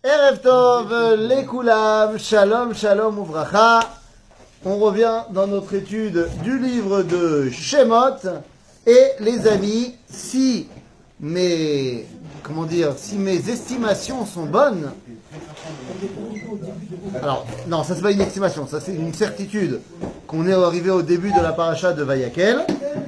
Erev Tov, Lekulam, Shalom, Shalom, Uvracha. On revient dans notre étude du livre de Shemot. Et les amis, si mes estimations sont bonnes, alors, non, ça c'est pas une estimation, ça c'est une certitude qu'on est arrivé au début de la paracha de Vayakel.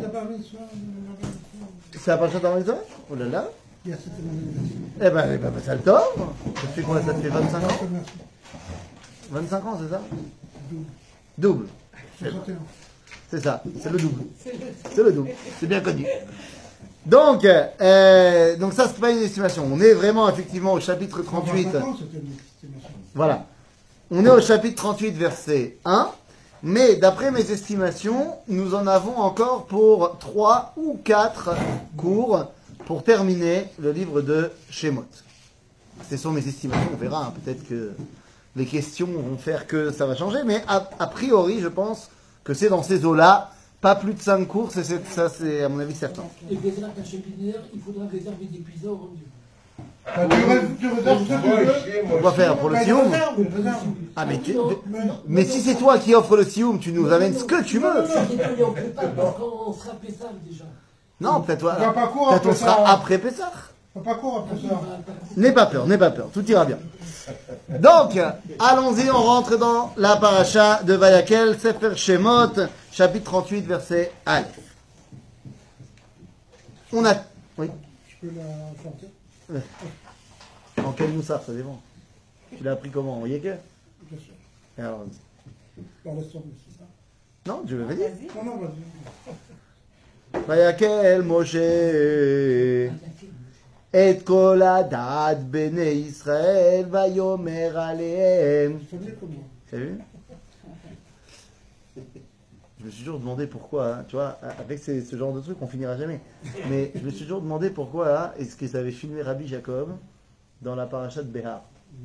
C'est la paracha de Vayakel? Oh là là. Eh ben, ça le tord. Ça fait quoi? Ça te fait 25 ans? 25 ans, c'est ça? Double. C'est ça, c'est le double. C'est le double, c'est bien connu. Donc ça, c'est pas une estimation. On est vraiment, effectivement, au chapitre 38. Voilà. On est au chapitre 38, verset 1. Mais d'après mes estimations, nous en avons encore pour 3 ou 4 cours pour terminer le livre de Shemot. Ce sont mes estimations, on verra. Peut-être que les questions vont faire que ça va changer. Mais a priori, je pense que c'est dans ces eaux-là. Pas plus de 5 cours, ça c'est à mon avis certain. Et Bézrat Hachem binaire, il faudra réserver des pizzas au rendu. Tu réserves ce que tu veux. Pourquoi faire pour le sioum? Ah mais si c'est toi qui offre le sioum, tu nous amènes ce que tu veux. Non, j'ai pas les en prépa, parce qu'on sera Pessah déjà. Non, peut-être Peut-être on sera après Pessah. Pas court après ça. N'aie pas peur, tout ira bien. Donc, allons-y, on rentre dans la paracha de Vayakel, Sefer Shemot, chapitre 38, verset 1. On a... Oui. Je peux la chanter? En quel moussard, ça dépend. Tu l'as appris comment? En Yeker? Bien sûr. Alors, Dans l'histoire, c'est ça. non, je l'avais dit. Non, vas-y. Vayakel Moshe et kol hadat bnei Israël vayomer alehem. C'est mieux que moi. T'as vu? Je me suis toujours demandé pourquoi, hein, tu vois, avec ce genre de truc, on finira jamais. Mais je me suis toujours demandé pourquoi, hein, est-ce qu'ils avaient filmé Rabbi Jacob dans la paracha de Behar.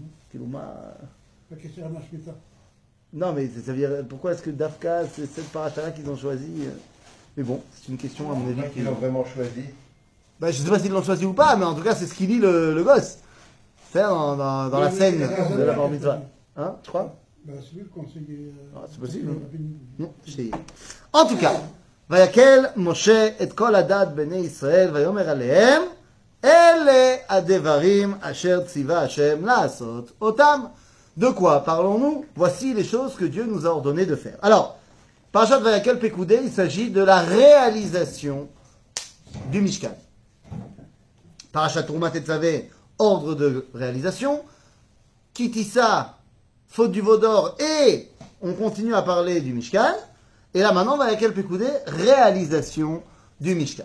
La question à Mashmita. Non, mais ça veut dire, pourquoi est-ce que Dafka, c'est cette paracha-là qu'ils ont choisi? Mais bon, c'est une question à mon avis. Ils l'ont vraiment choisi. Ben, je ne sais pas s'ils l'ont choisi ou pas, mais en tout cas, c'est ce qu'il dit le gosse. C'est dans la scène de la bar mitzvah. Hein, tu crois? Bah, c'est lui le conseiller. C'est possible. Non, je en tout cas, Vayakel Moshe et kol hadat bnei Israël vayomer alehem ele adevarim asher tziva Hashem la'asot otam. De quoi parlons-nous? Voici les choses que Dieu nous a ordonné de faire. Alors, Parashat Vayakel Pekoudé, il s'agit de la réalisation du Mishkan. Parashat Troumat Tetzavé, ordre de réalisation. Kitissa, faute du veau d'or, et on continue à parler du Mishkan. Et là maintenant, Vayakel Pekoudé, réalisation du Mishkan.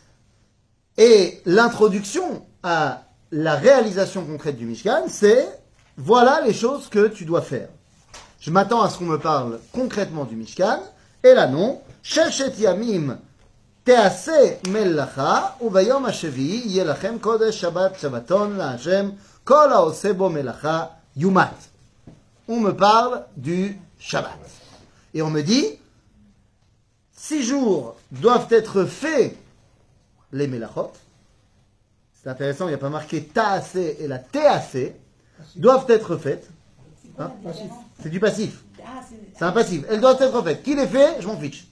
Et l'introduction à la réalisation concrète du Mishkan, c'est voilà les choses que tu dois faire. Je m'attends à ce qu'on me parle concrètement du Mishkan. Et là non. Sheshet yamim tease melacha uvayom hashevi yelachem kodesh shabbat shabbaton laHashem kol haose bo melacha yumat. On me parle du Shabbat. Et on me dit 6 jours doivent être faits les melachot. C'est intéressant, il n'y a pas marqué taase et la tease doivent être faites. Hein? C'est du passif. C'est un passif. Elles doivent être faites. Qui les fait? Je m'en fiche.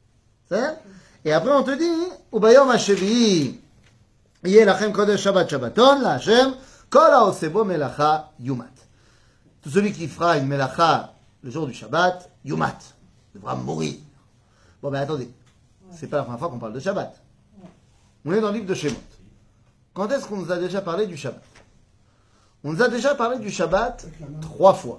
Et après on te dit Ubayom hashevi yelachem kodesh shabbat shabbaton laHashem kol haose bo melacha yumat. Tout celui qui fera une melacha le jour du Shabbat, yumat, devra mourir. Bon ben attendez, c'est pas la première fois qu'on parle de Shabbat. On est dans le livre de Shemot. Quand est-ce qu'on nous a déjà parlé du Shabbat? On nous a déjà parlé du Shabbat 3 fois.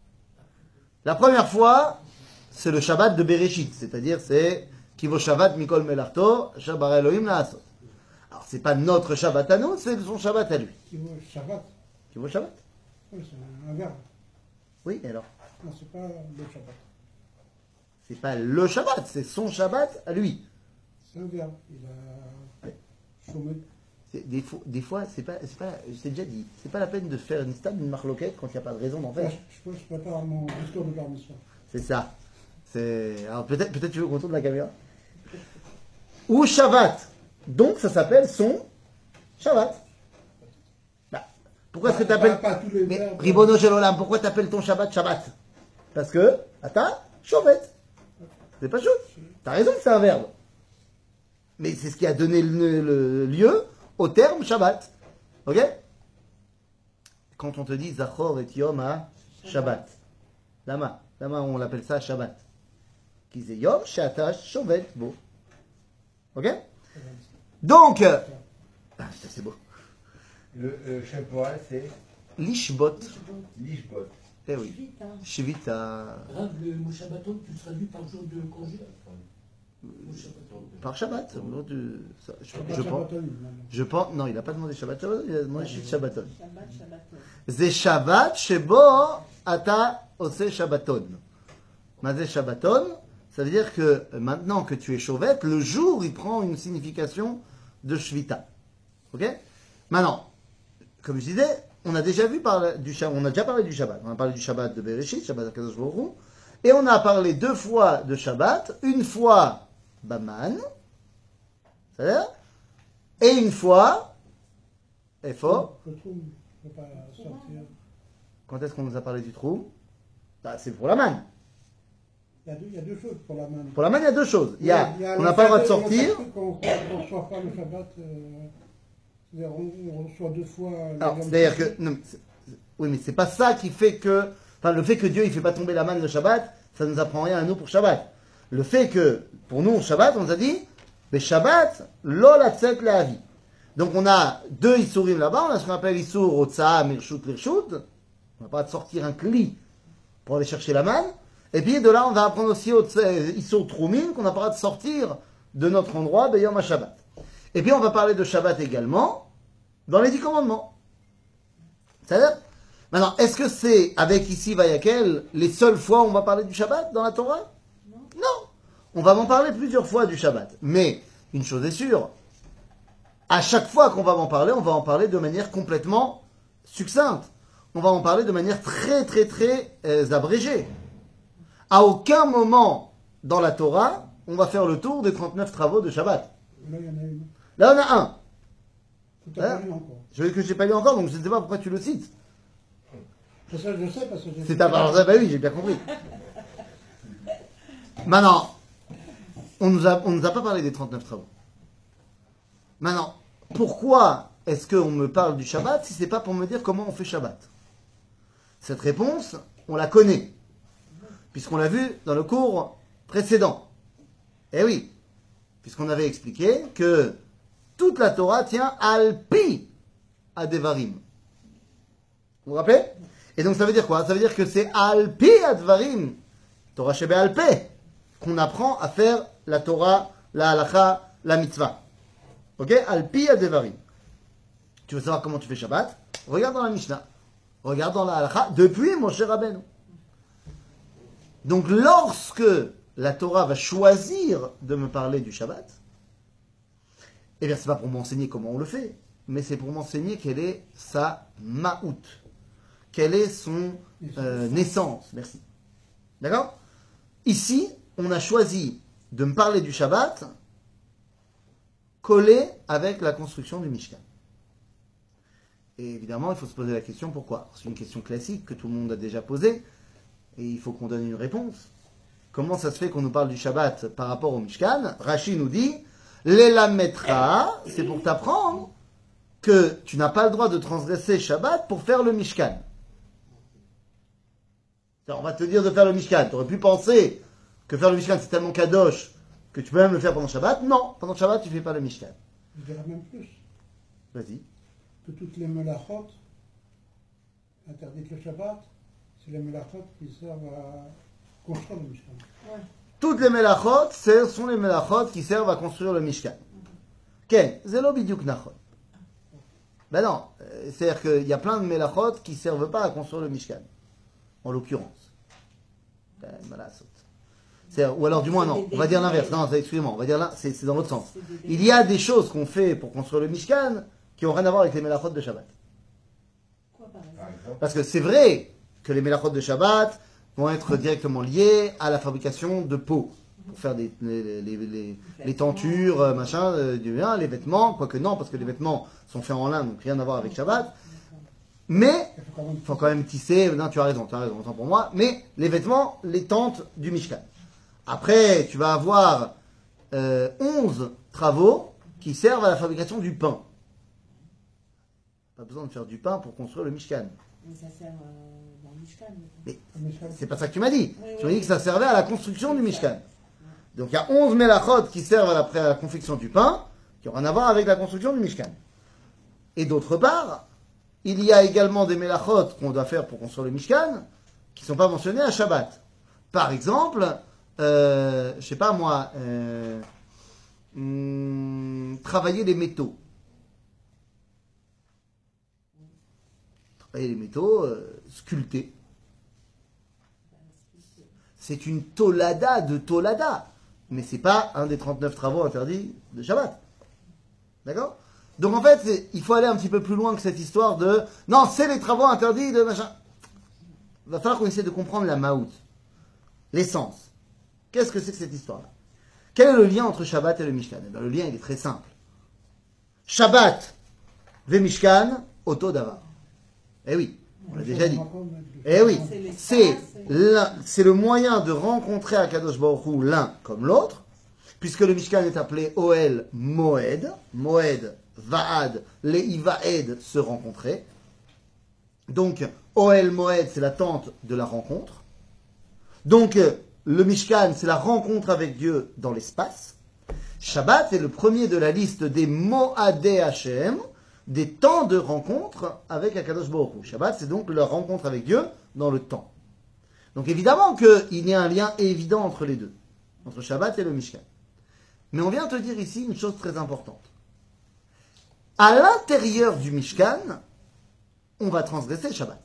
La première fois, c'est le Shabbat de Bereshit, c'est-à-dire c'est Kivo Shabbat Mikol Melarto, Shabbat Elohim Laasot. Alors c'est pas notre Shabbat à nous, c'est son Shabbat à lui. Kivo Shabbat. Kivo Shabbat? Oui, c'est un verbe. Oui, et alors? Non, c'est pas le Shabbat. C'est pas le Shabbat, c'est son Shabbat à lui. C'est un verbe. Il a chômé. Des fois, c'est pas, je t'ai déjà dit, c'est pas la peine de faire une stable, une marloquette quand il n'y a pas de raison d'en faire. Je prépare mon discours de bar mitzvah. C'est ça. Alors peut-être tu veux qu'on tourne la caméra. Ou Shabbat. Donc ça s'appelle son Shabbat. Bah, Pourquoi est-ce que tu appelles... Pas tous les Mais verbes. Ribono Shel Olam, pourquoi tu appelles ton Shabbat Shabbat? Parce que, attends, Shovet. C'est pas chouette. T'as raison que c'est un verbe. Mais c'est ce qui a donné le lieu au terme Shabbat. Ok? Quand on te dit Zachor et Yom à Shabbat. Lama on l'appelle ça Shabbat. Qui c'est Yom, Shata, Shovet, beau. Ok? Donc, ça c'est beau. Le temporal, c'est Lishbot. l'ishbot. Eh oui. Vite, hein. Shivita. Rav, le mot Shabbaton, tu le traduis par jour de congé. Mot Shabbaton. Par Shabbat. Shabbat, Je pense. Shabbaton, maintenant. Je pense. Non, il n'a pas demandé Shabbat. Il a demandé Shabbaton. Shabbat, Shabbaton. C'est Shabbat shebo ata ose Shabbaton. Mazé Shabbaton, ça veut dire que maintenant que tu es chauvette, le jour il prend une signification de Shvita. Ok? Maintenant, comme je disais, on a déjà parlé du Shabbat. On a parlé du Shabbat de Bereshit, Shabbat de Kadosh Baruch Hu, et on a parlé 2 fois de Shabbat, une fois Baman, c'est-à-dire, et une fois Efo. Le trou ne peut pas sortir. Quand est-ce qu'on nous a parlé du trou? C'est pour la manne. Il y a deux choses pour la main. Pour la manne, il y a 2 choses. On n'a le pas le droit de fait sortir. Qu'on ne reçoit pas le Shabbat, c'est-à-dire on reçoit 2 fois. Alors, c'est-à-dire que, non, oui, mais c'est pas ça qui fait que, enfin, le fait que Dieu il fait pas tomber la manne le Shabbat, ça nous apprend rien à nous pour Shabbat. Le fait que, pour nous, Shabbat, on nous a dit, mais Shabbat, lo latzet le'avi. Donc on a 2 Issourim là-bas, on a ce qu'on appelle Issour, Otsa'a, Mirshut, Lirshut. On n'a pas de sortir un cli pour aller chercher la manne. Et puis de là, on va apprendre aussi Issour Troumin, qu'on n'a pas le droit de sortir de notre endroit, Beyom HaShabbat. Et puis on va parler de Shabbat également, dans les 10 commandements. C'est-à-dire, maintenant, est-ce que c'est avec ici Vayakel les seules fois où on va parler du Shabbat dans la Torah? Non. On va en parler plusieurs fois du Shabbat. Mais, une chose est sûre, à chaque fois qu'on va en parler, on va en parler de manière complètement succincte. On va en parler de manière très, très, très abrégée. À aucun moment dans la Torah, on va faire le tour des 39 travaux de Shabbat. Là, il y en a une. Là, on a un. Tout à fait encore. Je n'ai pas lu encore, donc je ne sais pas pourquoi tu le cites. Je sais parce que j'ai. C'est ta parole, bah oui, j'ai bien compris. Maintenant, on nous a pas parlé des 39 travaux. Maintenant, pourquoi est-ce qu'on me parle du Shabbat si c'est pas pour me dire comment on fait Shabbat? Cette réponse, on la connaît, puisqu'on l'a vu dans le cours précédent. Eh oui, puisqu'on avait expliqué que toute la Torah tient alpi à Devarim. Vous vous rappelez? Et donc ça veut dire quoi? Ça veut dire que c'est alpi à Devarim, Torah Shebe Alpé, qu'on apprend à faire la Torah, la halacha, la mitzvah. Ok? Alpi à Devarim. Tu veux savoir comment tu fais Shabbat? Regarde dans la Mishnah. Regarde dans la halacha depuis Moshe Rabbeinu. Donc lorsque la Torah va choisir de me parler du Shabbat, eh bien c'est pas pour m'enseigner comment on le fait, mais c'est pour m'enseigner quelle est sa ma'out, quelle est son naissance. Merci. D'accord? Ici, on a choisi de me parler du Shabbat collé avec la construction du Mishkan. Et évidemment, il faut se poser la question pourquoi. C'est une question classique que tout le monde a déjà posée, et il faut qu'on donne une réponse. Comment ça se fait qu'on nous parle du Shabbat par rapport au Mishkan? Rashi nous dit, l'elametra, c'est pour t'apprendre que tu n'as pas le droit de transgresser Shabbat pour faire le Mishkan. Alors, on va te dire de faire le Mishkan. Tu aurais pu penser que faire le Mishkan c'est tellement kadosh que tu peux même le faire pendant Shabbat. Non, pendant Shabbat tu ne fais pas le Mishkan. Je dirais même plus. Vas-y. Que toutes les melachot interdites le Shabbat, c'est les melachot qui servent à construire le Mishkan. Ouais. Toutes les melachot, ce sont les melachot qui servent à construire le Mishkan. Ken, zelo bidyuk nachon. Ben non, c'est-à-dire qu'il y a plein de melachot qui ne servent pas à construire le Mishkan. En l'occurrence. Ou alors du moins non, on va dire l'inverse. Non, excusez-moi, on va dire là, c'est dans l'autre sens. Il y a des choses qu'on fait pour construire le Mishkan qui n'ont rien à voir avec les melachot de Shabbat. Quoi par Par exemple? exemple. Parce que c'est vrai que les melachot de Shabbat vont être directement liés à la fabrication de peaux. Pour faire les tentures, machin, les vêtements, quoique non, parce que les vêtements sont faits en lin, donc rien à voir avec Shabbat. Mais Il faut quand même. il faut quand même tisser. Non, tu as raison, autant pour moi. Mais les vêtements, les tentes du Mishkan. Après, tu vas avoir 11 travaux qui servent à la fabrication du pain. Pas besoin de faire du pain pour construire le Mishkan. Mais ça sert dans le Mishkan. Mais Mishkan. c'est pas ça que tu m'as dit. Oui, Tu m'as oui. dit que ça servait à la construction du Mishkan. Donc il y a 11 mélachot qui servent à la confection du pain, qui ont rien à voir avec la construction du Mishkan. Et d'autre part, il y a également des mélachot qu'on doit faire pour construire le Mishkan, qui ne sont pas mentionnés à Shabbat. Par exemple, je sais pas moi, travailler les métaux. Travailler les métaux, sculpter. C'est une tolada de tolada. Mais c'est pas un des 39 travaux interdits de Shabbat. D'accord? Donc en fait, il faut aller un petit peu plus loin que cette histoire de non, c'est les travaux interdits de machin. Il va falloir qu'on essaie de comprendre la maout, l'essence. Qu'est-ce que c'est que cette histoire-là? Quel est le lien entre Shabbat et le Mishkan? Eh bien, le lien, il est très simple. Shabbat, ve Mishkan, Oto Davar. Eh oui, on l'a déjà dit. Eh oui, c'est le moyen de rencontrer Akadosh Baruch Hu l'un comme l'autre, puisque le Mishkan est appelé Oel Moed, Moed, Vaad, les Vaed se rencontrer. Donc, Oel Moed, c'est la tente de la rencontre. Donc, le Mishkan, c'est la rencontre avec Dieu dans l'espace. Shabbat est le premier de la liste des Moadé Hashem, des temps de rencontre avec Akadosh Baruch Hu. Shabbat, c'est donc la rencontre avec Dieu dans le temps. Donc évidemment qu'il y a un lien évident entre les deux, entre Shabbat et le Mishkan. Mais on vient te dire ici une chose très importante. À l'intérieur du Mishkan, on va transgresser Shabbat.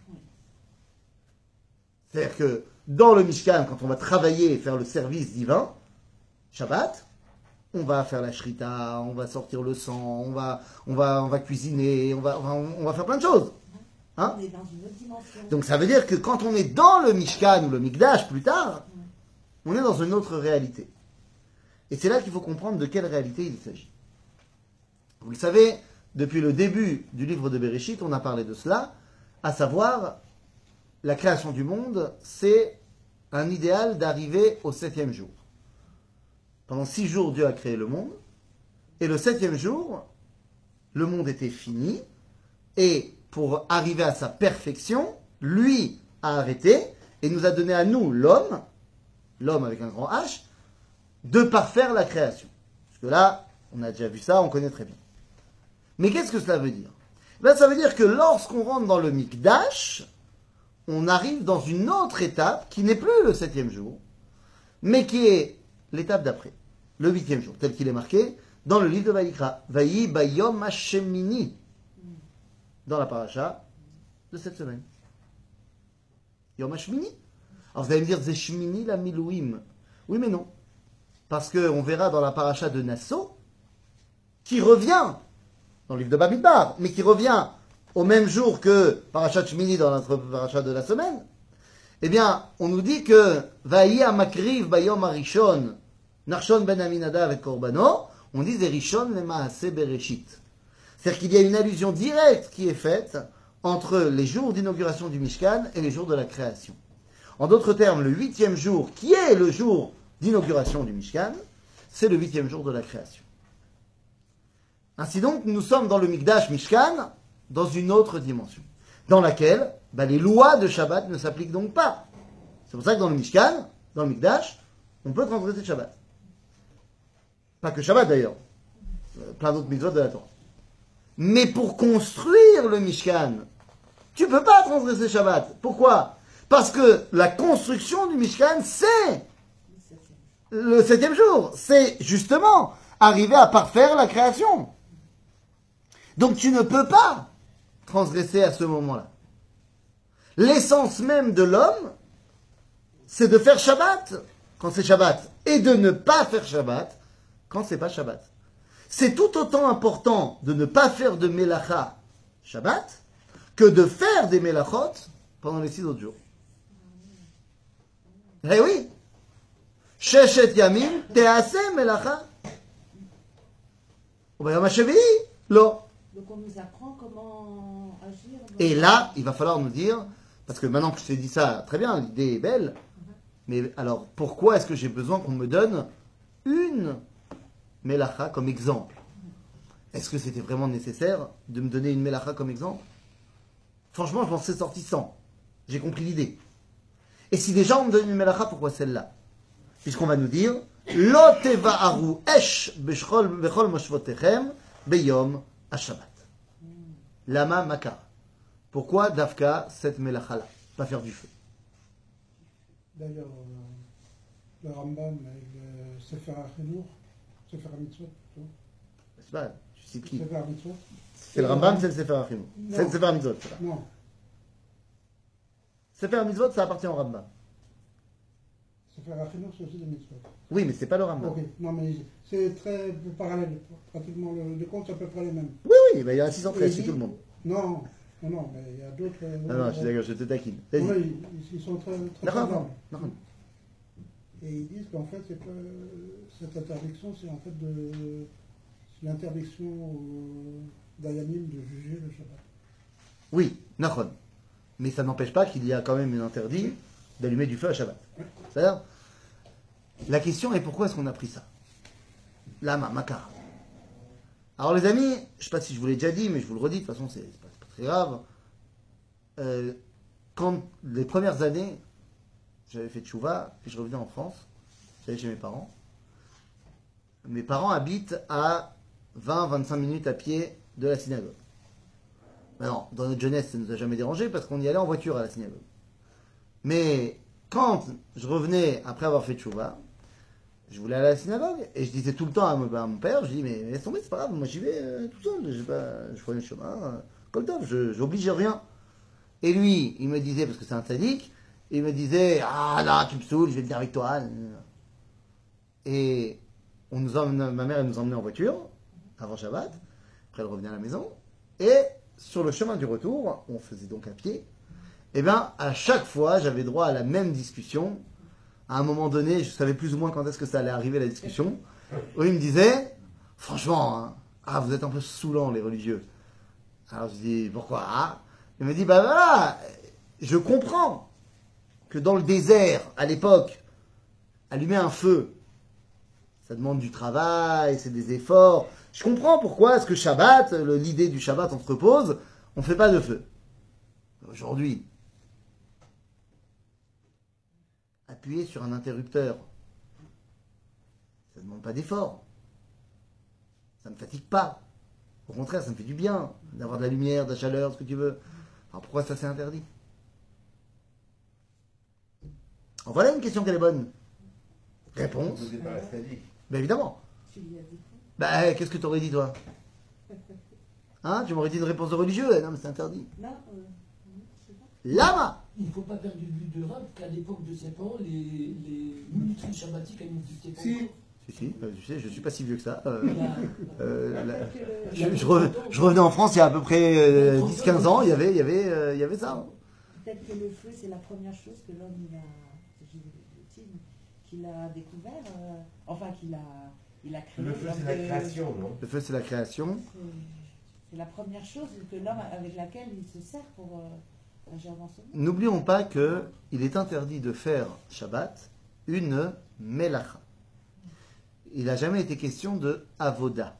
C'est-à-dire que dans le Mishkan, quand on va travailler et faire le service divin, Shabbat, on va faire la shrita, on va sortir le sang, on va cuisiner, on va faire plein de choses. Hein? On est dans une autre dimension. Donc ça veut dire que quand on est dans le Mishkan ou le Mikdash plus tard, on est dans une autre réalité. Et c'est là qu'il faut comprendre de quelle réalité il s'agit. Vous le savez, depuis le début du livre de Bereshit, on a parlé de cela, à savoir, la création du monde, c'est un idéal d'arriver au 7e jour. Pendant 6 jours, Dieu a créé le monde, et le 7e jour, le monde était fini, et pour arriver à sa perfection, lui a arrêté, et nous a donné à nous, l'homme avec un grand H, de parfaire la création. Parce que là, on a déjà vu ça, on connaît très bien. Mais qu'est-ce que cela veut dire? Ben, ça veut dire que lorsqu'on rentre dans le Mikdash, on arrive dans une autre étape qui n'est plus le 7e jour, mais qui est l'étape d'après, le 8e jour, tel qu'il est marqué dans le livre de Vayikra. Vayi bayom hashemini, dans la paracha de cette semaine. Yom hashemini. Alors vous allez me dire, c'est shemini la milouim. Oui, mais non. Parce qu'on verra dans la paracha de Nassau, qui revient dans le livre de Bamidbar, mais qui revient au même jour que parachat Shmini dans notre paracha de la semaine, eh bien, on nous dit que Vayi amakriv bayom arishon, Narshon ben Aminadav et Korbano, on dit Rishon le maaseh bereshit. C'est-à-dire qu'il y a une allusion directe qui est faite entre les jours d'inauguration du Mishkan et les jours de la création. En d'autres termes, le 8e jour, qui est le jour d'inauguration du Mishkan, c'est le 8e jour de la création. Ainsi donc, nous sommes dans le Mikdash Mishkan, dans une autre dimension, dans laquelle les lois de Shabbat ne s'appliquent donc pas. C'est pour ça que dans le Mishkan, dans le Mikdash, on peut transgresser Shabbat. Pas que Shabbat d'ailleurs, plein d'autres mitzvot de la Torah. Mais pour construire le Mishkan, tu ne peux pas transgresser Shabbat. Pourquoi? Parce que la construction du Mishkan, c'est le 7e jour. C'est justement arriver à parfaire la création. Donc tu ne peux pas transgresser à ce moment-là. L'essence même de l'homme, c'est de faire Shabbat quand c'est Shabbat et de ne pas faire Shabbat quand c'est pas Shabbat. C'est tout autant important de ne pas faire de Melacha Shabbat que de faire des Melachot pendant les 6 autres jours. Eh oui! Sheshet Yamim Tease Melacha. Ubayom HaShevi'i, lo. Donc on nous apprend comment agir. Et là, il va falloir nous dire, parce que maintenant que je t'ai dit ça, très bien, l'idée est belle, mais alors pourquoi est-ce que j'ai besoin qu'on me donne une melacha comme exemple? Est-ce que c'était vraiment nécessaire de me donner une melacha comme exemple? Franchement, je m'en serais sorti sans. J'ai compris l'idée. Et si déjà on me donne une melacha, pourquoi celle-là? Puisqu'on va nous dire Lo teva'aru esh bechol moshvotechem beyom ha-shabbat. Lama makar. Pourquoi Dafka cette melacha-là? Pas faire du feu. D'ailleurs, le Rambam, le Sefer HaChinuch, Sefer HaMitzvot plutôt. C'est pas, tu cites qui? Sefer HaMitzvot. C'est le Rambam, c'est le Sefer HaChinuch. C'est le Sefer HaMitzvot, c'est ça. Non, Sefer HaMitzvot, ça appartient au Rambam. Sefer HaChinuch, c'est aussi des mitzvot. Oui, mais c'est pas le Rambam. Ok, non mais c'est très parallèle. Pratiquement, les comptes, c'est à peu près les mêmes. Oui, oui, ben, il y a 613 chez tout le monde. Non, mais il y a d'autres. Non, je suis d'accord, je te taquine. Oui, Vas-y. ils sont très D'accord, semblables. d'accord. Et ils disent qu'en fait, c'est que cette interdiction, c'est en fait c'est l'interdiction aux Dayanim de juger le Shabbat. Oui, Nachon. Mais ça n'empêche pas qu'il y a quand même un interdit d'allumer du feu à Shabbat. C'est-à-dire, la question est pourquoi est-ce qu'on a pris ça? Lama, makar. Alors les amis, je ne sais pas si je vous l'ai déjà dit, mais je vous le redis, de toute façon c'est pas très grave. Quand les premières années, j'avais fait tchouva, puis je revenais en France, j'allais chez mes parents. Mes parents habitent à 20-25 minutes à pied de la synagogue. Non, dans notre jeunesse, ça ne nous a jamais dérangé parce qu'on y allait en voiture à la synagogue. Mais quand je revenais après avoir fait tchouva, je voulais aller à la synagogue et je disais tout le temps à mon père, je dis mais laisse tomber, c'est pas grave, moi j'y vais tout seul, je prenais le chemin, comme top, je n'oblige rien. Et lui, il me disait, parce que c'est un sadique, il me disait, ah là, tu me saoules, je vais venir avec toi. Et ma mère elle nous emmenait en voiture, avant Shabbat, après elle revenait à la maison, et sur le chemin du retour, on faisait donc à pied, et bien à chaque fois j'avais droit à la même discussion. À un moment donné, je savais plus ou moins quand est-ce que ça allait arriver la discussion, où il me disait, franchement, hein, vous êtes un peu saoulant les religieux. Alors je dis, pourquoi? Il me dit, bah voilà, je comprends que dans le désert, à l'époque, allumer un feu, ça demande du travail, c'est des efforts. Je comprends pourquoi est-ce que Shabbat, l'idée du Shabbat, on se repose, on ne fait pas de feu. Aujourd'hui, appuyer sur un interrupteur, ça ne demande pas d'effort. Ça ne me fatigue pas. Au contraire, ça me fait du bien d'avoir de la lumière, de la chaleur, ce que tu veux. Alors pourquoi ça c'est interdit? Alors voilà une question qu'elle est bonne. Réponse. Posé par la sadique. Ben évidemment. Tu lui as dit quoi? Ben qu'est-ce que tu aurais dit toi? Hein? Tu m'aurais dit une réponse de religieux? Non mais c'est interdit. Non, je sais pas. Lama! Il ne faut pas perdre du but de rap qu'à l'époque de ses parents, les minuteries shabbatiques, elles n'existaient pas Si. encore. Si, tu sais, je suis pas si vieux que ça. Peut-être que Je revenais en France il y a à peu près 10-15 ans, il y avait ça. peut-être que le feu, c'est la première chose que l'homme qu'il a découvert, enfin qu'il a créé. Le feu, Donc, c'est la création, non? Le feu c'est la création. C'est la première chose que l'homme avec laquelle il se sert pour agir dans ce monde. N'oublions pas que il est interdit de faire Shabbat une melacha. Il n'a jamais été question de avoda.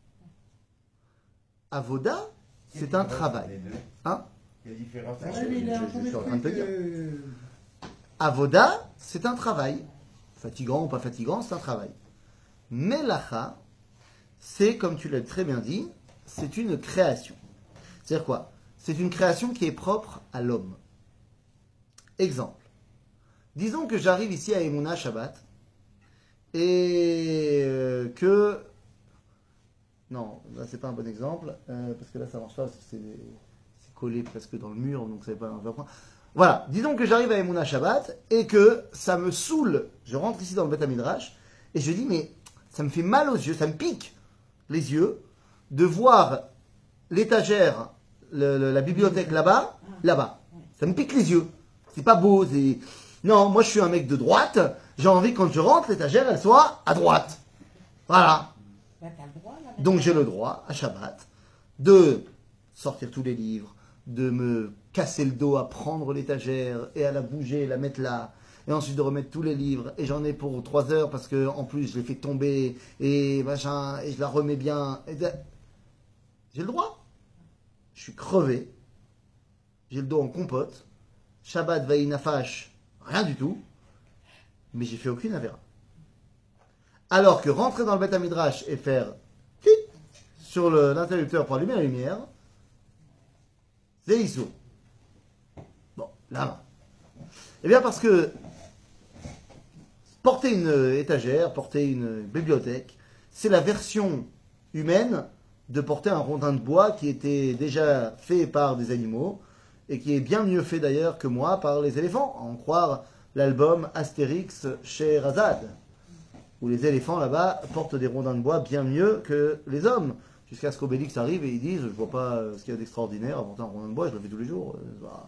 Avoda, c'est un travail. Les deux. Hein? Quelle différence Ah, entre mais il est un je peu suis en train de te dire. mépris. Avoda, c'est un travail. Fatigant ou pas fatigant, c'est un travail. Melacha, c'est, comme tu l'as très bien dit, c'est une création. C'est-à-dire quoi? C'est une création qui est propre à l'homme. Exemple. Disons que j'arrive ici à Emouna Shabbat et que... Non, là c'est pas un bon exemple, parce que là ça marche pas, parce que c'est collé presque dans le mur, donc ça n'est pas un vrai point. Voilà, disons que j'arrive à Emouna Shabbat et que ça me saoule. Je rentre ici dans le Beth Midrash et je dis, mais ça me fait mal aux yeux, ça me pique les yeux de voir l'étagère, la bibliothèque là-bas. Ça me pique les yeux. C'est pas beau. Non, moi je suis un mec de droite. J'ai envie quand je rentre, l'étagère elle soit à droite. Voilà. Bah, t'as le droit, là, Donc j'ai le droit à Shabbat de sortir tous les livres, de me casser le dos à prendre l'étagère et à la bouger, la mettre là, et ensuite de remettre tous les livres, et j'en ai pour 3 heures parce que en plus je l'ai fait tomber, et machin, et je la remets bien. J'ai le droit. Je suis crevé, j'ai le dos en compote, Shabbat Vaïnafash, rien du tout, mais j'ai fait aucune avéra. Alors que rentrer dans le Beth Midrash et faire tit sur l'interrupteur pour allumer la lumière, c'est Issour. Bon, là. Eh bien parce que porter une étagère, porter une bibliothèque, c'est la version humaine de porter un rondin de bois qui était déjà fait par des animaux et qui est bien mieux fait d'ailleurs que moi par les éléphants, à en croire l'album Astérix chez Razad, où les éléphants là-bas portent des rondins de bois bien mieux que les hommes, jusqu'à ce qu'Obélix arrive et ils disent je vois pas ce qu'il y a d'extraordinaire à porter un rondin de bois, je le fais tous les jours.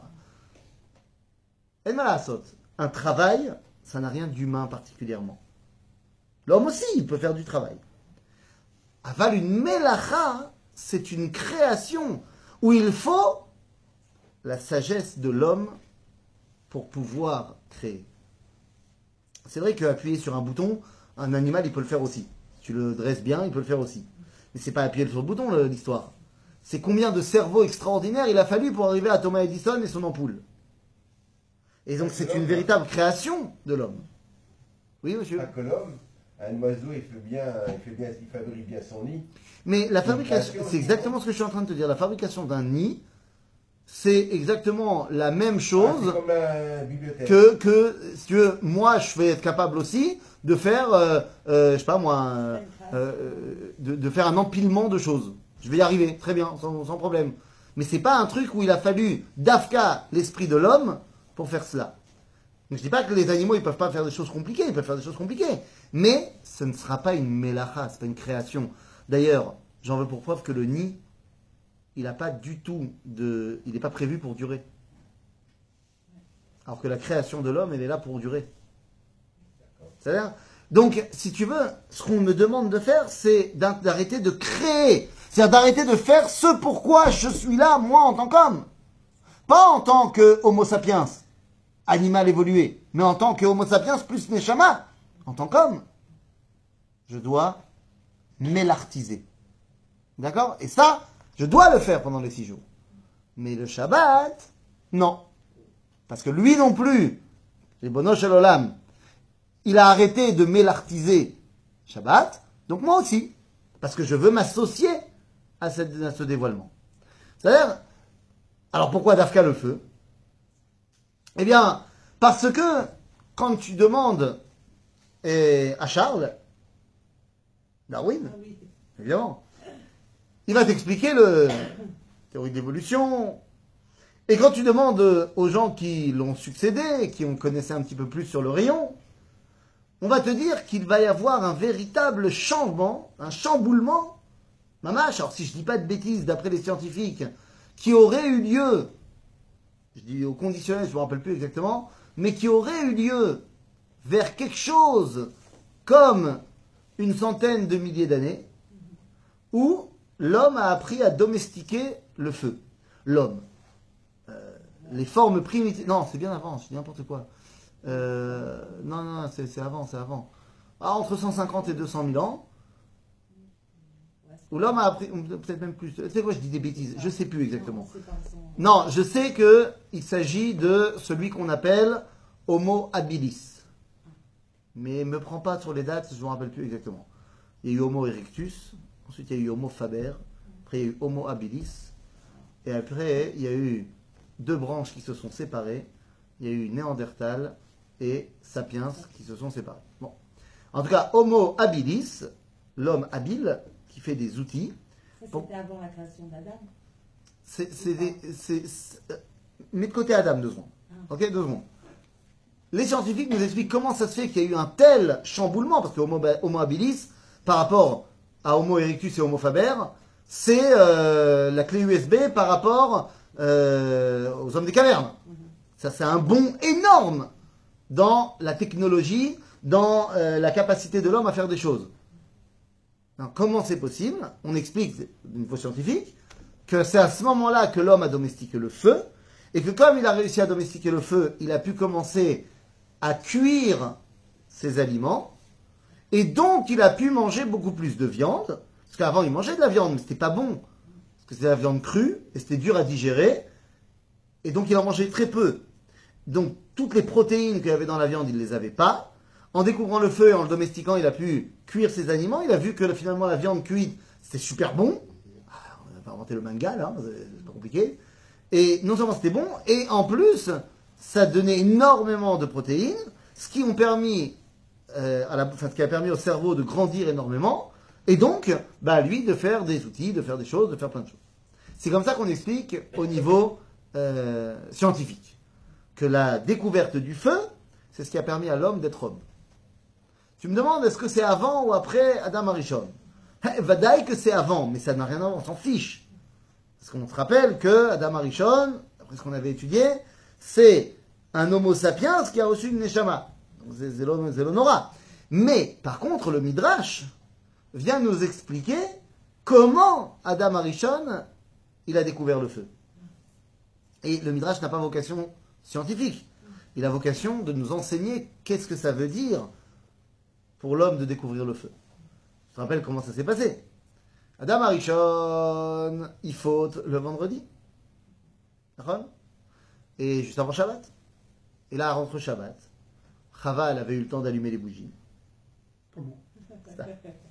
Et malasot, un travail, ça n'a rien d'humain particulièrement. L'homme aussi, il peut faire du travail. Aval, une melacha, c'est une création où il faut la sagesse de l'homme pour pouvoir créer. C'est vrai qu'appuyer sur un bouton, un animal, il peut le faire aussi. Si tu le dresses bien, il peut le faire aussi. Mais c'est pas appuyer sur le bouton, l'histoire. C'est combien de cerveaux extraordinaires il a fallu pour arriver à Thomas Edison et son ampoule. Et donc c'est une véritable création de l'homme. Oui, monsieur. Pas que l'homme. Un oiseau, il fabrique bien son nid. Mais la fabrication, c'est exactement ce que je suis en train de te dire. La fabrication d'un nid, c'est exactement la même chose c'est comme la bibliothèque. si tu veux, moi je vais être capable aussi de faire, je sais pas moi, de faire un empilement de choses. Je vais y arriver, très bien, sans problème. Mais c'est pas un truc où il a fallu d'Afka l'esprit de l'homme pour faire cela. Donc je dis pas que les animaux ils peuvent pas faire des choses compliquées, ils peuvent faire des choses compliquées, mais ce ne sera pas une mélacha, c'est pas une création. D'ailleurs, j'en veux pour preuve que le nid, il n'a pas du tout il n'est pas prévu pour durer. Alors que la création de l'homme, elle est là pour durer. C'est-à-dire, donc, si tu veux, ce qu'on me demande de faire, c'est d'arrêter de créer. C'est-à-dire d'arrêter de faire ce pourquoi je suis là, moi, en tant qu'homme. Pas en tant que Homo sapiens, animal évolué, mais en tant que Homo sapiens plus Neshama, en tant qu'homme. Je dois m'élartiser. D'accord? Et ça, je dois le faire pendant les 6 jours. Mais le Shabbat, non. Parce que lui non plus, les Bono Shel Olam, il a arrêté de m'élartiser Shabbat, donc moi aussi. Parce que je veux m'associer à ce dévoilement. C'est-à-dire, alors pourquoi Dafka le feu? Eh bien, parce que quand tu demandes à Charles, Darwin, évidemment, il va t'expliquer la théorie de l'évolution. Et quand tu demandes aux gens qui l'ont succédé, qui ont connaissé un petit peu plus sur le rayon, on va te dire qu'il va y avoir un véritable changement, un chamboulement, mamache, alors si je ne dis pas de bêtises d'après les scientifiques, qui aurait eu lieu, je dis au conditionnel, je ne me rappelle plus exactement, mais qui aurait eu lieu vers quelque chose comme une centaine de milliers d'années, où l'homme a appris à domestiquer le feu. L'homme. Les formes primitives... Non, c'est bien avant, je dis n'importe quoi. Non, c'est avant. Ah, entre 150 et 200 000 ans, où l'homme a appris... Peut-être même plus. Tu sais quoi, je dis des bêtises. Je ne sais plus exactement. Non, je sais qu'il s'agit de celui qu'on appelle Homo habilis. Mais ne me prends pas sur les dates, je ne me rappelle plus exactement. Il y a eu Homo erectus, ensuite il y a eu Homo faber, après il y a eu Homo habilis, et après il y a eu 2 branches qui se sont séparées. Il y a eu Néandertal et Sapiens qui se sont séparés. Bon. En tout cas, Homo habilis, l'homme habile, qui fait des outils. Ça, c'était avant la création d'Adam. Mets de côté Adam 2 secondes. Ok, 2 secondes. Les scientifiques nous expliquent comment ça se fait qu'il y a eu un tel chamboulement, parce que Homo habilis, par rapport à Homo erectus et Homo faber, c'est la clé USB par rapport aux hommes des cavernes. Ça, c'est un bond énorme dans la technologie, dans la capacité de l'homme à faire des choses. Alors, comment c'est possible? On explique d'une niveau scientifique que c'est à ce moment-là que l'homme a domestiqué le feu, et que comme il a réussi à domestiquer le feu, il a pu commencer à cuire ses aliments, et donc il a pu manger beaucoup plus de viande, parce qu'avant il mangeait de la viande, mais c'était pas bon, parce que c'était de la viande crue, et c'était dur à digérer, et donc il en mangeait très peu. Donc toutes les protéines qu'il y avait dans la viande, il ne les avait pas. En découvrant le feu et en le domestiquant, il a pu cuire ses aliments, il a vu que finalement la viande cuite, c'était super bon. Ah, on n'a pas inventé le manga là, c'est pas compliqué. Et non seulement c'était bon, et en plus, ça donnait énormément de protéines, ce qui a permis au cerveau de grandir énormément, et donc, lui, de faire des outils, de faire des choses, de faire plein de choses. C'est comme ça qu'on explique au niveau scientifique, que la découverte du feu, c'est ce qui a permis à l'homme d'être homme. Tu me demandes, est-ce que c'est avant ou après Adam Arishon? Vadaï que c'est avant, mais ça n'a rien à voir, on s'en fiche. Parce qu'on se rappelle que Adam Arishon, après ce qu'on avait étudié, c'est un homo sapiens qui a reçu une neshama. Donc c'est l'honora. Mais, par contre, le Midrash vient nous expliquer comment Adam Arishon, il a découvert le feu. Et le Midrash n'a pas vocation scientifique. Il a vocation de nous enseigner qu'est-ce que ça veut dire pour l'homme de découvrir le feu. Je te rappelle comment ça s'est passé. Adam Arishon, il faute le vendredi. D'accord? Et juste avant Shabbat. Et là, rentre Shabbat. Chava, elle avait eu le temps d'allumer les bougies. Comment? Ça.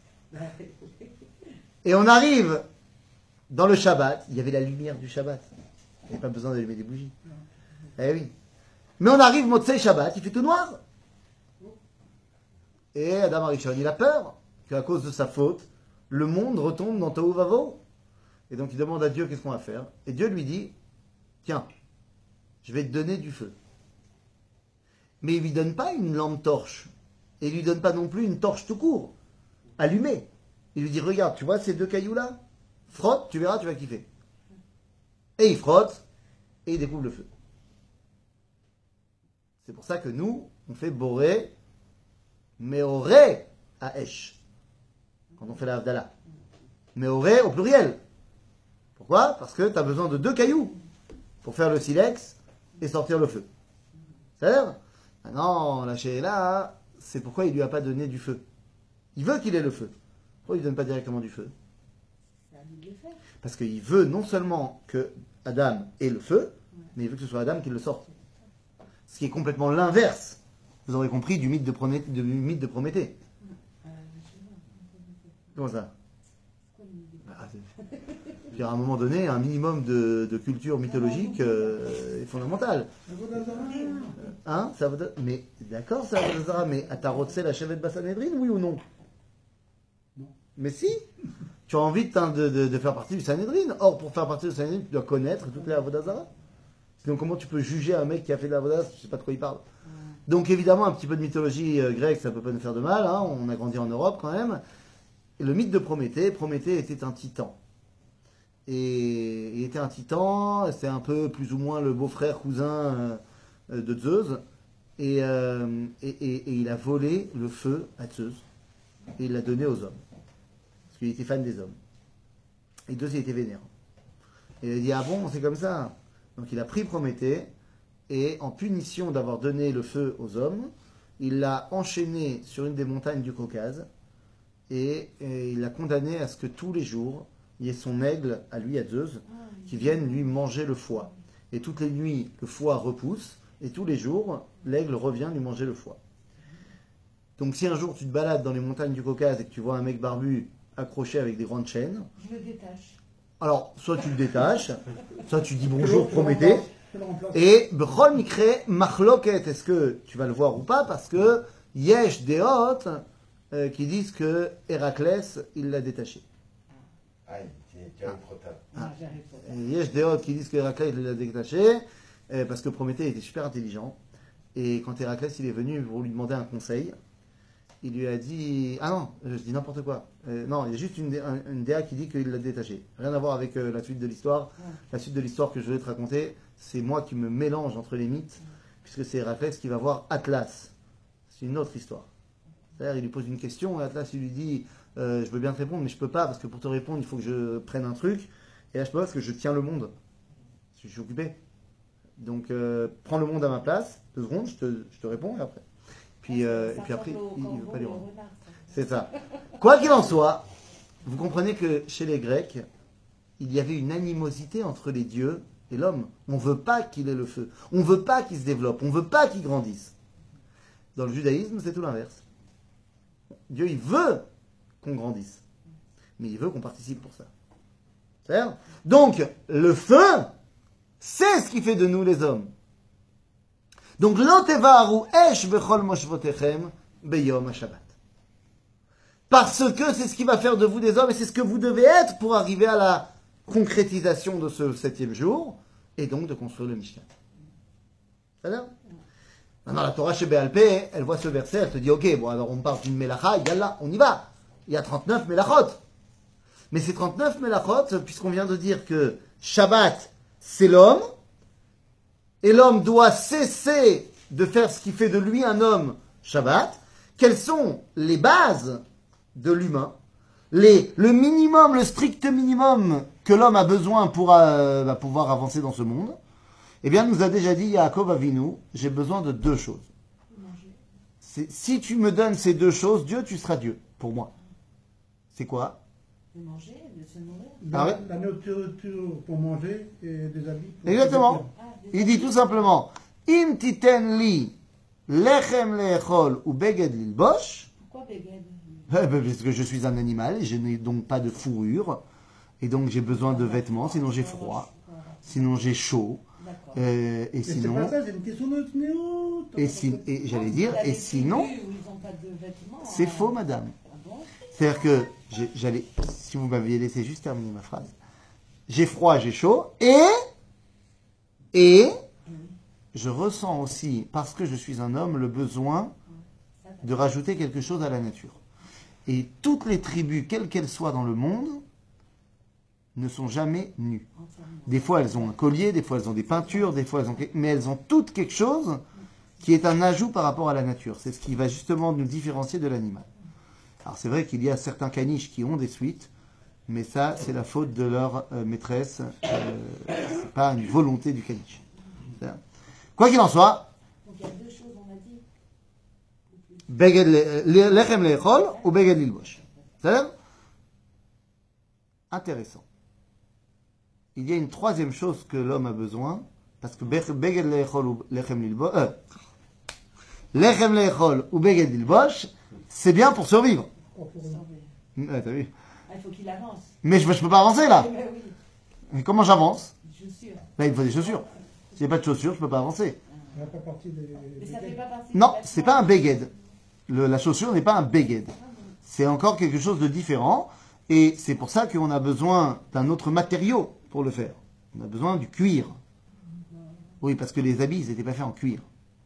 Et on arrive dans le Shabbat. Il y avait la lumière du Shabbat. Il n'y avait pas besoin d'allumer des bougies. Eh oui. Mais on arrive Motzei Shabbat, il fait tout noir. Et Adam Arishon, il a peur qu'à cause de sa faute, le monde retombe dans Tohu Vavo. Et donc il demande à Dieu qu'est-ce qu'on va faire. Et Dieu lui dit, tiens, je vais te donner du feu. Mais il lui donne pas une lampe torche. Et il lui donne pas non plus une torche tout court, allumée. Il lui dit, regarde, tu vois ces deux cailloux-là? Frotte, tu verras, tu vas kiffer. Et il frotte, et il découvre le feu. C'est pour ça que nous, on fait boré, meoré à Esh. Quand on fait la Havdalah. Meoré au pluriel. Pourquoi? Parce que tu as besoin de deux cailloux pour faire le silex et sortir le feu. C'est-à-dire? Maintenant, la Sheila, c'est pourquoi il ne lui a pas donné du feu. Il veut qu'il ait le feu. Pourquoi il ne lui donne pas directement du feu? Parce qu'il veut non seulement que Adam ait le feu, mais il veut que ce soit Adam qui le sorte. Ce qui est complètement l'inverse, vous aurez compris, du mythe de Prométhée. Comment ça? Puis à un moment donné, un minimum de culture mythologique est fondamental. Hein? Mais d'accord, ça va. Mais t'as rotsé la chevette Bassanedrine, oui ou non? Non. Mais si! Tu as envie de faire partie du Sanhedrin. Or, pour faire partie du Sanhedrin, tu dois connaître toutes les Avodazara. Sinon, comment tu peux juger un mec qui a fait de l'Avodazara si tu ne sais pas de quoi il parle? Donc, évidemment, un petit peu de mythologie grecque, ça ne peut pas nous faire de mal. Hein. On a grandi en Europe quand même. Et le mythe de Prométhée, Prométhée était un titan. Et il était un titan, c'est un peu plus ou moins le beau-frère cousin de Zeus. Et il a volé le feu à Zeus. Et il l'a donné aux hommes. Parce qu'il était fan des hommes. Et Zeus, il était vénère. Et il a dit, ah bon, c'est comme ça. Donc il a pris Prométhée, et en punition d'avoir donné le feu aux hommes, il l'a enchaîné sur une des montagnes du Caucase, et il l'a condamné à ce que tous les jours, il y ait son aigle, à lui, à Zeus, qui vienne lui manger le foie. Et toutes les nuits, le foie repousse, et tous les jours, l'aigle revient lui manger le foie. Donc si un jour tu te balades dans les montagnes du Caucase et que tu vois un mec barbu accroché avec des grandes chaînes, Je le détache. alors soit tu le détaches, soit tu dis bonjour Prométhée, et Bechol Mikre Machloket, est-ce que tu vas le voir ou pas? Parce que Yesh Deot qui disent que Héraclès, il l'a détaché. Aïe, tu arrives trop tard. Ah, j'arrive pas. Yesh Deot qui disent que Héraclès, il l'a détaché, parce que Prométhée était super intelligent. Et quand Héraclès il est venu pour lui demander un conseil, il lui a dit... Ah non, je dis n'importe quoi. Non, il y a juste une DA qui dit qu'il l'a détaché. Rien à voir avec la suite de l'histoire. Ouais. La suite de l'histoire que je vais te raconter, c'est moi qui me mélange entre les mythes, puisque c'est Héraclès qui va voir Atlas. C'est une autre histoire. C'est-à-dire, il lui pose une question, et Atlas, il lui dit je veux bien te répondre, mais je peux pas, parce que pour te répondre, il faut que je prenne un truc. Et là, je peux pas parce que je tiens le monde. Je suis occupé. Donc, prends le monde à ma place. 2 secondes, je te réponds et après. Puis après, il ne veut pas lui rendre. C'est ça. Quoi qu'il en soit, vous comprenez que chez les Grecs, il y avait une animosité entre les dieux et l'homme. On ne veut pas qu'il ait le feu. On ne veut pas qu'il se développe. On ne veut pas qu'il grandisse. Dans le judaïsme, c'est tout l'inverse. Dieu, il veut qu'on grandisse. Mais il veut qu'on participe pour ça. C'est-à-dire, donc, le feu, c'est ce qui fait de nous les hommes. Donc, l'otevaru esh bechol moshvotechem beyom ha-shabbat. Parce que c'est ce qui va faire de vous des hommes et c'est ce que vous devez être pour arriver à la concrétisation de ce 7e jour et donc de construire le Mishkan. C'est-à-dire, maintenant, la Torah chez Béalpé, elle voit ce verset, elle te dit, ok, bon, alors on part d'une mélacha, yallah, on y va. Il y a 39 mélachot. Mais ces 39 mélachot, puisqu'on vient de dire que Shabbat, c'est l'homme, et l'homme doit cesser de faire ce qui fait de lui un homme Shabbat, quelles sont les bases de l'humain, le minimum, le strict minimum que l'homme a besoin pour pouvoir avancer dans ce monde? Eh bien, nous a déjà dit Yaakov Avinu, j'ai besoin de 2 choses. Si tu me donnes ces 2 choses, Dieu, tu seras Dieu, pour moi. C'est quoi? De manger, de se nourrir. Ah ouais? La nourriture pour manger et des habits pour Exactement. Il dit tout simplement, Im titen li lechem leechol ou beged lilbosh. Pourquoi Beged? Parce que je suis un animal et je n'ai donc pas de fourrure. Et donc j'ai besoin de vêtements, sinon j'ai froid, sinon j'ai chaud. D'accord. Et Mais c'est sinon, pas ça, c'est une question de tnéo. et j'allais dire, et sinon, Ils n'ont pas de vêtements. c'est faux, madame. Ah bon? C'est-à-dire que, si vous m'aviez laissé juste terminer ma phrase, j'ai froid, j'ai chaud, et je ressens aussi, parce que je suis un homme, le besoin de rajouter quelque chose à la nature. Et toutes les tribus, quelles qu'elles soient dans le monde, ne sont jamais nues. Des fois, elles ont un collier, des fois, elles ont des peintures, des fois, mais elles ont toutes quelque chose qui est un ajout par rapport à la nature. C'est ce qui va justement nous différencier de l'animal. Alors, c'est vrai qu'il y a certains caniches qui ont des suites, mais ça, c'est la faute de leur maîtresse. C'est pas une volonté du caniche. Quoi qu'il en soit, Donc il y a 2 choses, on a dit. beged lechem leechol ou beged lilbosh. C'est-à-dire, intéressant. Il y a une 3e chose que l'homme a besoin, parce que beged leechol ou lechem lilbosh, lechem leechol ou beged lilbosh, c'est bien pour survivre. Ouais, t'as vu? Ah, il faut qu'il avance. Mais je peux pas avancer là. Mais oui, Mais comment j'avance? chaussures. Là, il me faut des chaussures. S'il n'y a pas de chaussures, je peux pas avancer. Ça fait pas partie des. Mais ça fait pas partie Non, du c'est vêtement. pas un beged. La chaussure n'est pas un beged. C'est encore quelque chose de différent. Et c'est pour ça qu'on a besoin d'un autre matériau pour le faire. On a besoin du cuir. Oui, parce que les habits, ils n'étaient pas faits en cuir.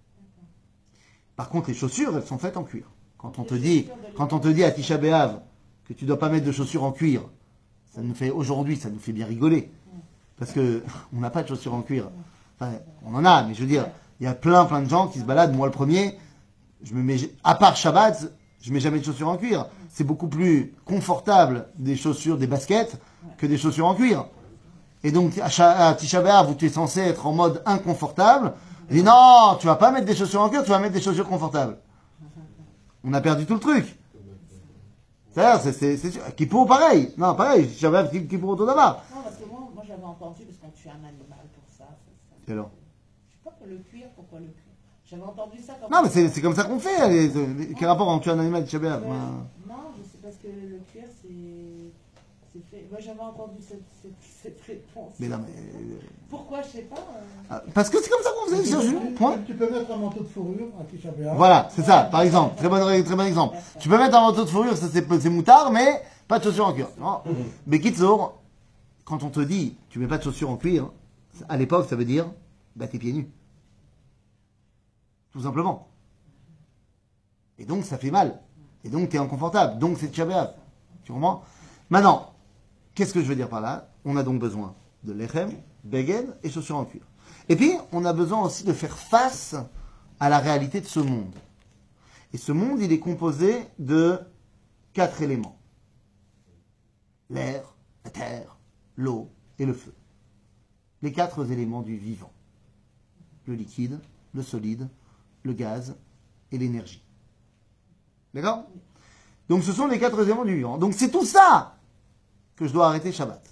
Par contre, les chaussures, elles sont faites en cuir. Quand on te dit à Tisha B'Av que tu dois pas mettre de chaussures en cuir, aujourd'hui, ça nous fait bien rigoler. Parce que on n'a pas de chaussures en cuir. Enfin, on en a, mais je veux dire, il y a plein de gens qui se baladent. Moi, le premier, je me mets, à part Shabbat, je mets jamais de chaussures en cuir. C'est beaucoup plus confortable des chaussures, des baskets, que des chaussures en cuir. Et donc, à Tisha B'Av, où tu es censé être en mode inconfortable, il dit non, tu vas pas mettre des chaussures en cuir, tu vas mettre des chaussures confortables. On a perdu tout le truc. C'est-à-dire, c'est sûr. Kippour, pareil. Non, pareil. Tisha B'Av, Kippour, autour d'abord. Non, parce que moi j'avais entendu, parce qu'on tue un animal pour ça. Et alors? Je sais pas pour le cuir, pourquoi le cuir. J'avais entendu ça comme Non, mais c'est comme ça qu'on fait. Quel rapport entre un animal et Tisha B'Av? Non, je sais parce que le cuir c'est fait. Moi j'avais entendu cette réponse. Mais non, mais. Pourquoi, je sais pas. Parce que c'est comme ça qu'on faisait, Serge. Point. Tu peux mettre un manteau de fourrure à Tisha B'Av. Voilà, c'est ça, par exemple. Très bon exemple. Tu peux mettre un manteau de fourrure, ça c'est moutard, mais pas de chaussures en cuir. Non. Mais Kitsour, quand on te dit tu mets pas de chaussures en cuir, à l'époque ça veut dire bah t'es pieds nus. Tout simplement. Et donc ça fait mal. Et donc t'es inconfortable. Donc c'est Tisha B'Av. Tu comprends? Maintenant, qu'est-ce que je veux dire par là? On a donc besoin de lechem, beged et chaussures en cuir. Et puis, on a besoin aussi de faire face à la réalité de ce monde. Et ce monde, il est composé de 4 éléments. L'air, la terre, l'eau et et le feu. Les 4 éléments du vivant. Le liquide, le solide, le gaz et l'énergie. D'accord? Donc ce sont les 4 éléments du vivant. Donc c'est tout ça que je dois arrêter Shabbat.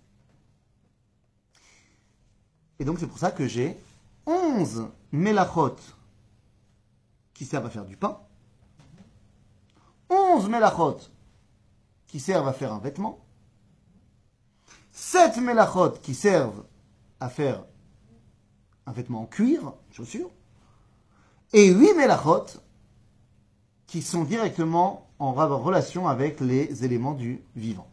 Et donc c'est pour ça que j'ai 11 melachot qui servent à faire du pain, 11 melachot qui servent à faire un vêtement, 7 melachot qui servent à faire un vêtement en cuir, une chaussure, et 8 melachot qui sont directement en relation avec les éléments du vivant.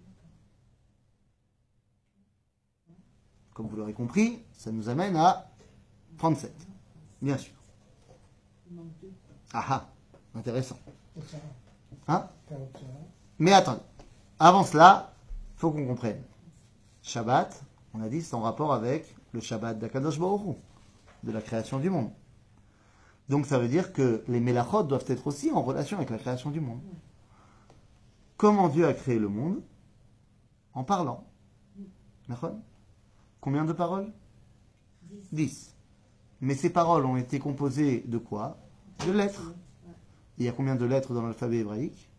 Comme vous l'aurez compris, ça nous amène à 37, bien sûr. Il manque 2. Ah ah, intéressant. Otsara. Hein? Otsara. Mais attendez, avant cela, il faut qu'on comprenne. Shabbat, on a dit, c'est en rapport avec le Shabbat d'Akadosh Baruch Hu, de la création du monde. Donc ça veut dire que les mélachot doivent être aussi en relation avec la création du monde. Comment Dieu a créé le monde? En parlant. D'accord? Combien de paroles? 10. Mais ces paroles ont été composées de quoi? De lettres. Il y a combien de lettres dans l'alphabet hébraïque?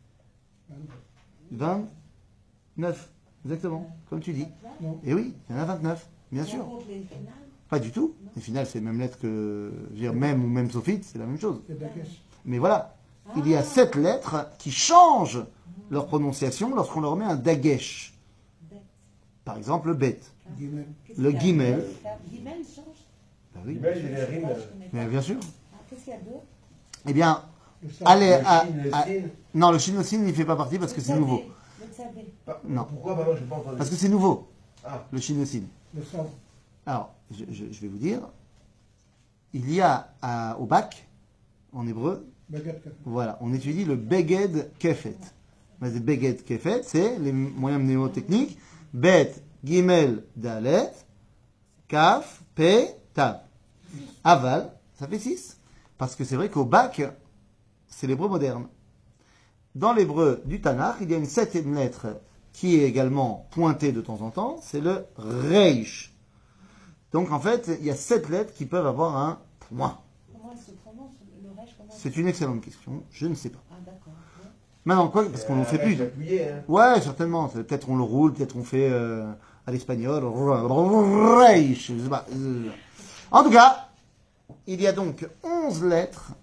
29. Exactement, comme tu dis. Non. Et oui, il y en a 29, bien sûr. On compte les finales. Pas du tout. Les finales, c'est les mêmes lettres que... Je veux dire, même ou même sophite, c'est la même chose. C'est Dagesh. Mais voilà, il y a 7 lettres qui changent leur prononciation lorsqu'on leur met un dagesh. Bête. Par exemple, le bet. Gimel. Qu'est-ce Le qu'il y a guimel. d'autre? Guimel change. Bah oui, L'image, il est rime. Ah, je connais pas. mais bien sûr. Ah, qu'est-ce qu'il y a d'autre? Eh bien, Le Sar. allez, Le Shin. non, le chinosin, il ne fait pas partie parce que c'est nouveau. Le tzavé. Non. Pourquoi, pardon, je n'ai pas entendu. Parce que c'est nouveau, Ah, le chinosin. Le Sar. Alors, je vais vous dire, il y a au bac, en hébreu, Bagat Kafé. voilà, on étudie le Beged Kefet. Mais le Beged Kefet, c'est les moyens mnémotechniques. Bet, Gimel, Dalet, Kaf, Pe, Tav. Aval, ça fait 6. Parce que c'est vrai qu'au bac, c'est l'hébreu moderne. Dans l'hébreu du Tanakh, il y a une 7e lettre qui est également pointée de temps en temps, c'est le Reish. Donc en fait, il y a 7 lettres qui peuvent avoir un point. Comment elle se prononce? Le rêche, comment C'est une excellente question, je ne sais pas. Ah, d'accord. Ouais. Maintenant, quoi, parce qu'on ne fait plus. Appuyé, hein. Ouais, certainement. Peut-être on le roule, peut-être on fait à l'espagnol. Reish, je sais pas. En tout cas, il y a donc 11 lettres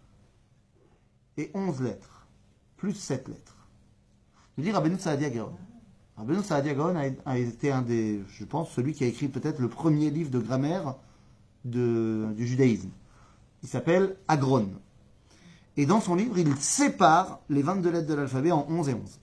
et 11 lettres, plus 7 lettres. Je veux dire, Rabbeinu Saadia Gaon. Rabbeinu Saadia Gaon a été un des, je pense, celui qui a écrit peut-être le premier livre de grammaire du judaïsme. Il s'appelle Agron. Et dans son livre, il sépare les 22 lettres de l'alphabet en 11 et 11.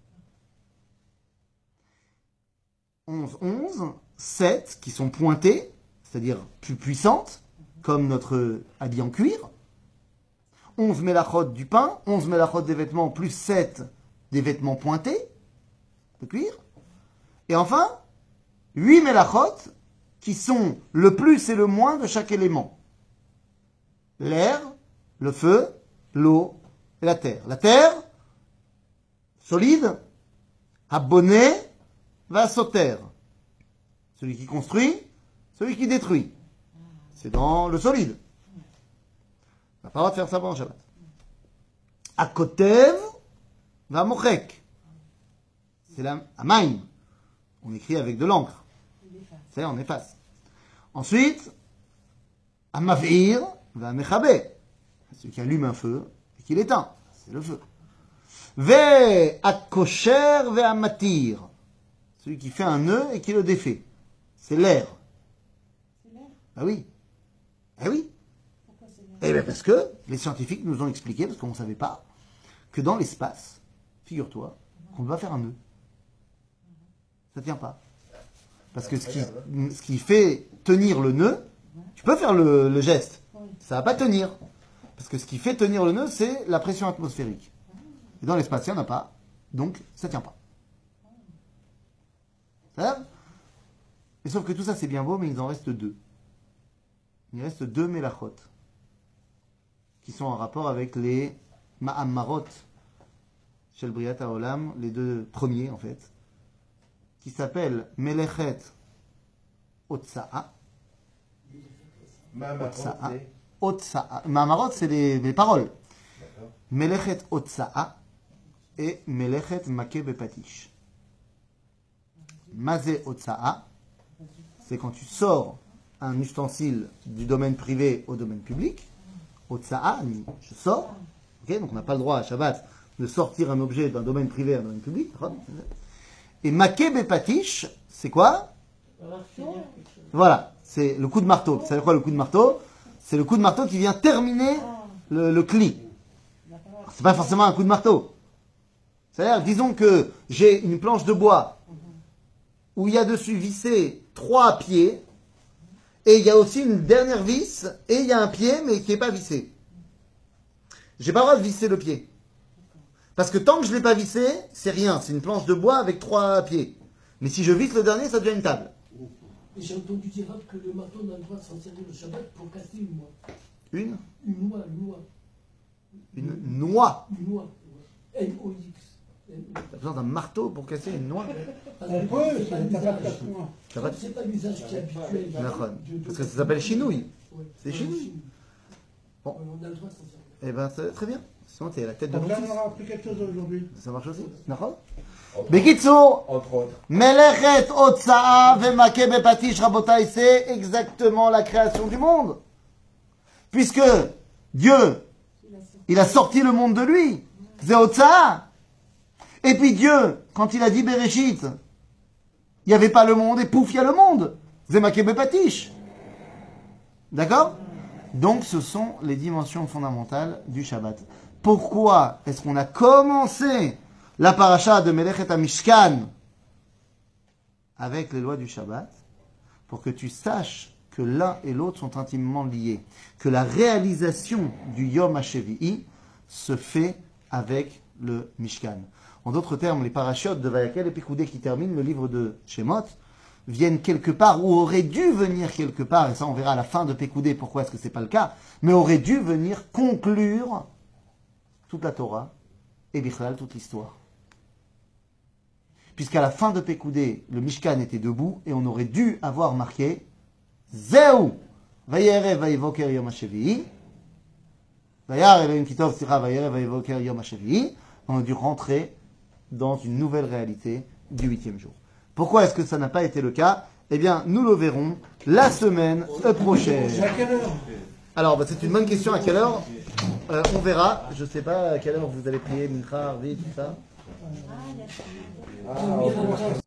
11, 11, 7 qui sont pointées, c'est-à-dire plus puissantes, comme notre habit en cuir. 11 mélachot du pain, 11 mélachot des vêtements, plus 7 des vêtements pointés, de cuir. Et enfin, 8 mélachot qui sont le plus et le moins de chaque élément. L'air, le feu, l'eau et la terre. La terre, solide, abonné, va sauter. Celui qui construit, celui qui détruit. C'est dans le solide. On n'a pas le droit de faire ça pendant Shabbat. Akotev va mochek. C'est la amaim. On écrit avec de l'encre. C'est on efface. Ensuite, amavir va mechabe. Celui qui allume un feu et qui l'éteint. C'est le feu. Ve akosher ve amatir. Celui qui fait un nœud et qui le défait. C'est l'air. C'est l'air? Ah oui. Ah oui. Pourquoi c'est l'air? Eh bien parce que les scientifiques nous ont expliqué, parce qu'on ne savait pas, que dans l'espace, figure-toi, qu'on doit faire un nœud. Ça ne tient pas. Parce que ce qui fait tenir le nœud, tu peux faire le geste, ça ne va pas tenir. Parce que ce qui fait tenir le nœud, c'est la pression atmosphérique. Et dans l'espace, il n'y en a pas, donc ça ne tient pas. Ça va? Et sauf que tout ça, c'est bien beau, mais il en reste 2. Il reste 2 mélachot qui sont en rapport avec les Ma'amarot, Shel Briat HaOlam, les 2 premiers en fait, qui s'appelle Melechet Otsa'a. Mamarot, Otsa'a. c'est... Otsa'a. Mamarot, c'est les paroles. D'accord. Melechet Otsa'a et Melechet Make Bepatish. Mazé Otsa'a, c'est quand tu sors un ustensile du domaine privé au domaine public. Otsa'a, je sors. Okay, donc on n'a pas le droit à Shabbat de sortir un objet d'un domaine privé à un domaine public. Et Make Bepatish, c'est quoi? Voilà, c'est le coup de marteau. Vous savez quoi le coup de marteau? C'est le coup de marteau qui vient terminer le cli. C'est pas forcément un coup de marteau. C'est-à-dire, disons que j'ai une planche de bois où il y a dessus vissé 3 pieds et il y a aussi une dernière vis et il y a un pied mais qui n'est pas vissé. J'ai pas le droit de visser le pied. Parce que tant que je ne l'ai pas vissé, c'est rien. C'est une planche de bois avec 3 pieds. Mais si je visse le dernier, ça devient une table. Et j'ai entendu dire que le marteau n'a le droit de s'en servir le Shabbat pour casser une noix. Une Une noix, une noix. Une noix. Une noix. N-O-X. T'as besoin d'un marteau pour casser une noix? On peut, t'as pas de casse-noix. Ça va. C'est pas l'usage qui est habituel. D'accord. Parce que ça s'appelle chinouille. Ouais. C'est chinouille. Bon. On a le droit de s'en servir. Eh ben, très bien. Sinon, t'es à la tête de Donc ton là, fils. on aura appris quelque chose aujourd'hui. Ça marche aussi? D'accord. Entre, Bekitsour, entre autres. Melechet Otsa'a Vemake Bepatish Rabotai, c'est exactement la création du monde. Puisque Dieu, il a sorti le monde de lui. C'est Otsa'a. Et puis Dieu, quand il a dit Bereshit, il n'y avait pas le monde et pouf, il y a le monde. Zemake Bepatish. D'accord? Donc ce sont les dimensions fondamentales du Shabbat. Pourquoi est-ce qu'on a commencé la paracha de Melechet HaMishkan avec les lois du Shabbat? Pour que tu saches que l'un et l'autre sont intimement liés. Que la réalisation du Yom HaShevi'i se fait avec le Mishkan. En d'autres termes, les parachiotes de Vayakel et Pekoudé qui terminent le livre de Shemot viennent quelque part, ou auraient dû venir quelque part, et ça on verra à la fin de Pekoudé pourquoi est-ce que c'est pas le cas, mais auraient dû venir conclure toute la Torah et Bichlal, toute l'histoire. Puisqu'à la fin de Pekoudé, le Mishkan était debout et on aurait dû avoir marqué Zeu Vayerev Vayevoker Yom HaShevi'i Vayar Elohim Kitov Sira Vayerev Vayevoker Yom HaShevi'i. On a dû rentrer dans une nouvelle réalité du 8e jour. Pourquoi est-ce que ça n'a pas été le cas? Eh bien, nous le verrons la semaine prochaine. À quelle heure? Alors, c'est une bonne question. À quelle heure? On verra. Je ne sais pas à quelle heure vous allez prier Mincha, Arvi, tout ça. Ah,